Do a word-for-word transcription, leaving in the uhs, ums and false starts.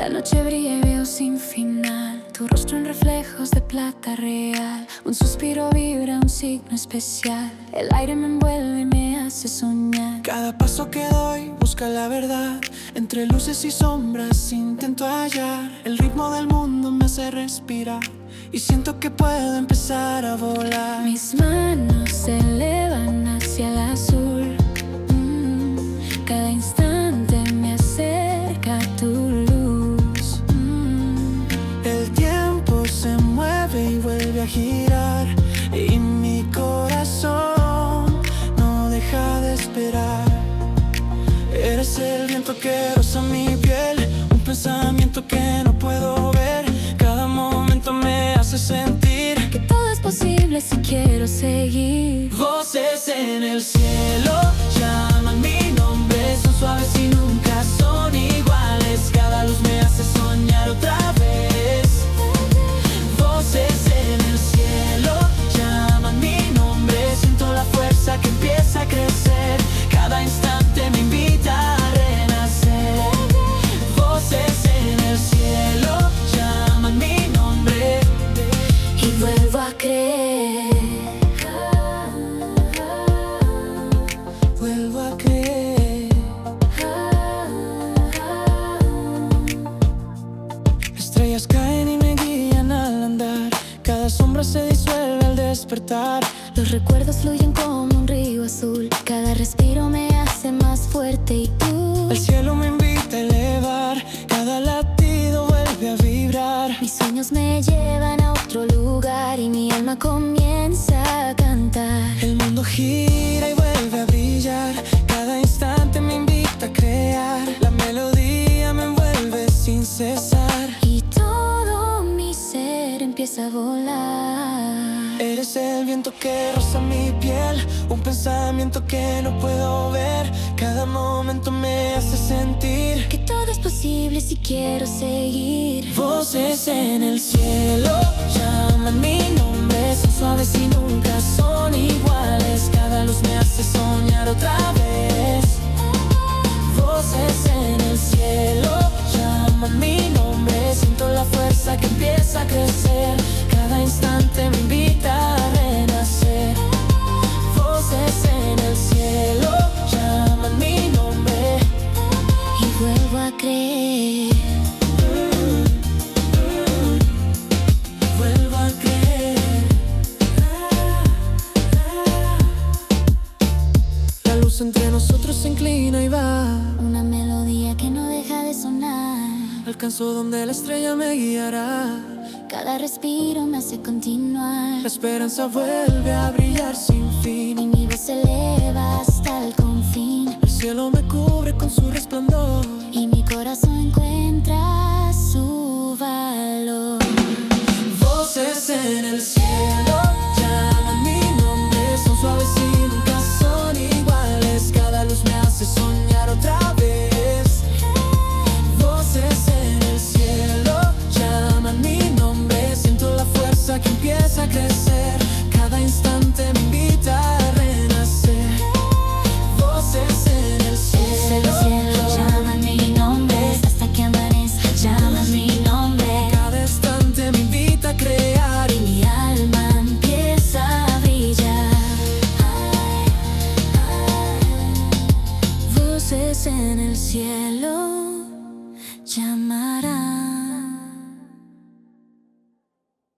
La noche brilla y veo sin final, tu rostro en reflejos de plata real. Un suspiro vibra, un signo especial. El aire me envuelve y me hace soñar. Cada paso que doy busca la verdad. Entre luces y sombras intento hallar. El ritmo del mundo me hace respirar y siento que puedo empezar a volar. Mis manos se elevan hacia el azul. mm, Cada instante me acerca a tu luz. mm. El tiempo se mueve y vuelve a girar, y mi corazón no deja de esperar. Eres el viento que roza mi piel, un pensamiento que no puedo ver. Cada momento me hace sentir que todo es posible si quiero seguir. Voces en el cielo llaman mi nombre, son suaves y nunca son iguales. Cada luz me hace soñar otra vez. Voces en el cielo llaman mi nombre, siento la fuerza que empieza a crecer. Cada instante me invita a renacer. Voces en el cielo llaman mi nombre y vuelvo a creer. Vuelvo a creer. Estrellas caen y me guían al andar. Cada sombra se disuelve al despertar. Los recuerdos fluyen como un río azul. Cada respiro me hace más fuerte y tú. El cielo me invita a elevar. Cada latido vuelve a vibrar. Mis sueños me llevan a otro lugar y mi alma comienza a cantar. El mundo gira y vuelve a brillar. Cada instante me invita a crear. La melodía me envuelve sin cesar y todo mi ser empieza a volar. Eres el viento que roza mi piel, un pensamiento que no puedo ver. Cada momento me hace sentir que todo es posible si quiero seguir. Voces en el cielo llaman mi nombre, son suaves y nunca son iguales. Cada luz me hace soñar otra vez. Voces en el cielo llaman mi nombre, siento la fuerza que empieza a crecer. Cada instante me invita a renacer. Voces en el cielo llaman mi nombre y vuelvo a creer. Vuelvo a creer. La luz entre nosotros se inclina y va, una melodía que no deja de sonar. Alcanzo donde la estrella me guiará. Cada respiro me hace continuar. La esperanza vuelve a brillar sin fin y mi voz se eleva hasta el confín. El cielo me cubre con su resplandor y mi corazón encuentra su valor. Voces en el cielo llaman mi nombre, son suaves y nunca son iguales. Cada luz me hace soñar otra vez. Voces en el cielo llaman mi nombre, siento la fuerza que empieza a crecer. Cada instante me invita a renacer. Voces en el cielo llaman mi nombre, hasta que amanezca llaman mi nombre. Cada instante me invita a crear y mi alma empieza a brillar. Voces en el cielo llaman